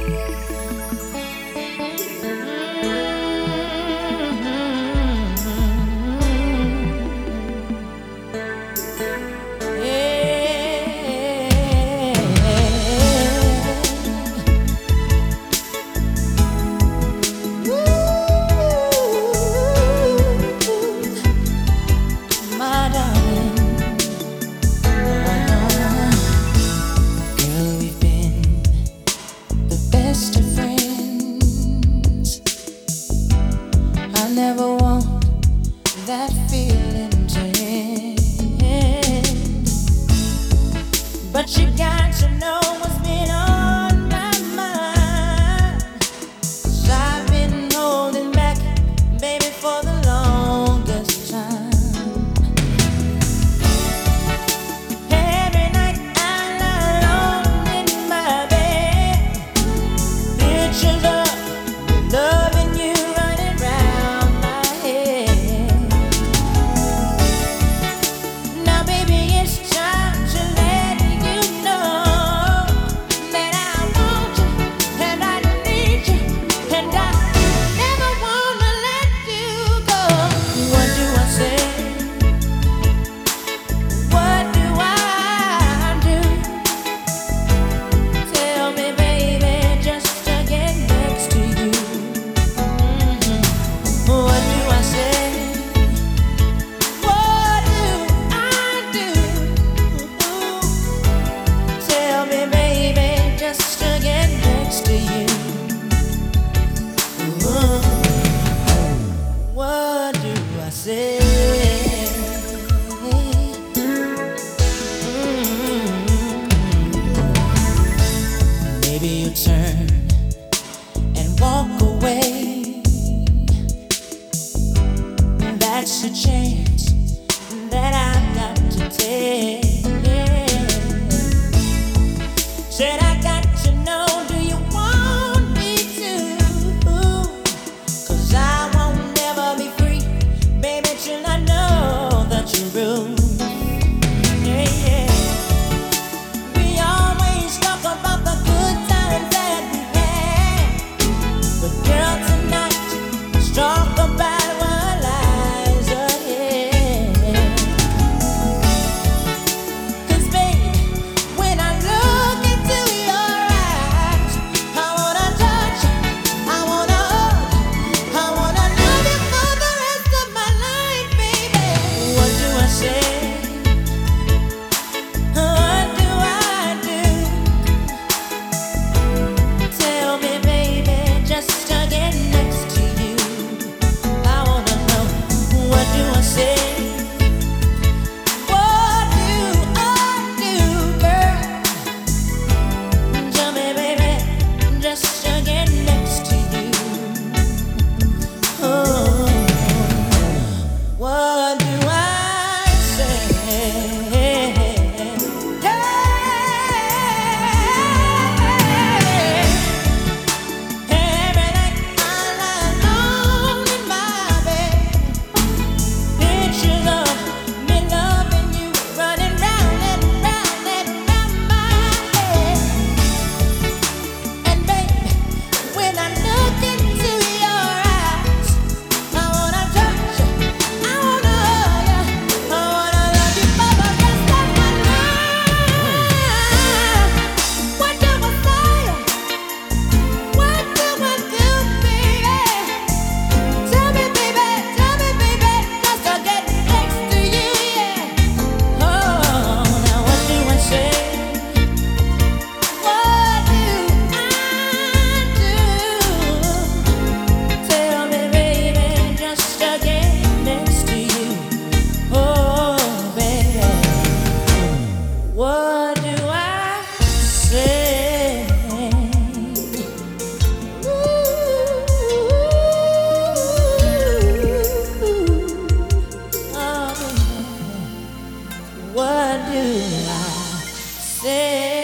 Never want that feeling to end, but you got to know what's been on my mind. 'Cause I've been holding back, baby, for the longest time. Every night I'm alone in my bed, pictures of loving you running round my head. Now, baby, it's time to let you know that I want you and I need you and I never wanna let you go. What do I say? What do I do? Tell me, baby, just to get next to you. What do I say? What do I do? Tell me, baby, just to get next to you. What do I say? Maybe you turn and walk away. That's a chance that I've got to take. Said I got to know, do you want me to? 'Cause I won't never be free, baby, till I know the truth. Yeah, yeah. We always talk about the good times that we had, but girl, tonight let's talk about what lies ahead. 'Cause baby, when I look into your eyes, I wanna touch you, I wanna hug you, I wanna love you for the rest of my life, baby. What do I say? What do I do? Tell me, baby, just to get next to you. I wanna know, what do I say? What do I do, girl? Tell me, baby, just to get next to you. Oh, what do I say? Every night I lie alone in my bed, pictures of me loving you running round and round and round my head. And baby, when I look into your eyes, I wanna touch you, I wanna hug you, I wanna love you for the rest of my life. What do I say? What do I do, baby? Tell me, baby, just to get next to you, yeah. Oh, now what do I say? What do I do? Tell me, baby, just to get next to you. Oh, baby, what do I say? What do I say?